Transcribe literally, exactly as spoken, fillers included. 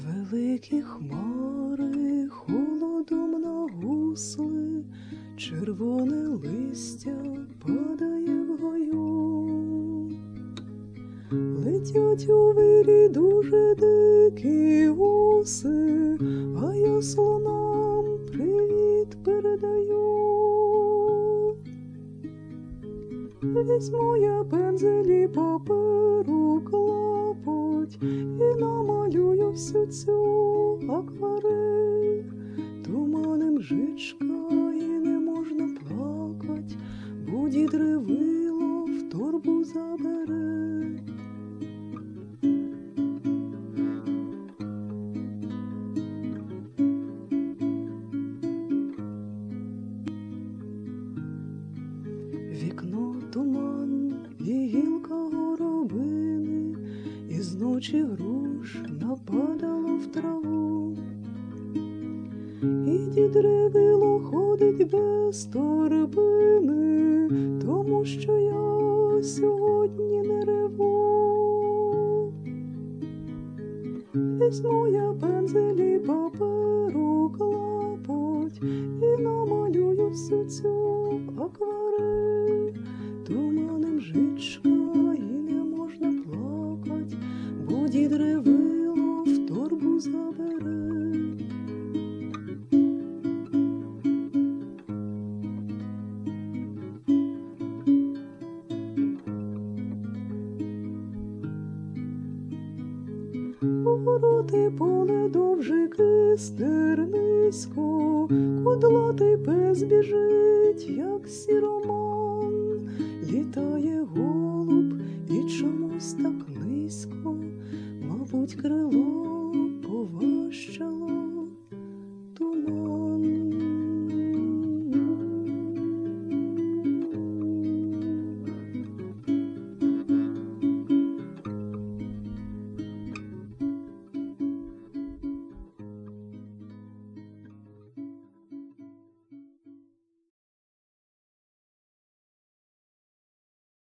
Великі хмари холодом нагусли, червоне листя падає в гаю. Летять у вирі дуже дикі гуси, а я слонам привіт передаю. Візьму я пензель і паперу клапоть і намалюю всю цю акварель. Туманем жичка і не можна плакать, бо дід ревило в торбу забере. Вікно туман і гілка горобини, і зночі груш нападало в траву. І дід ревило ходить без торбини, тому що я сьогодні не реву. Візьму я пензель і паперу клапоть і намалюю всю цю акварель. Туманем жичка і не можна плакать, бо дід ревило в торбу забере. Вороти поле довжики стернисько, кудлатий пес біжить, як сіроман. Літає голуб і чомусь так низько, мабуть, крило поважчало.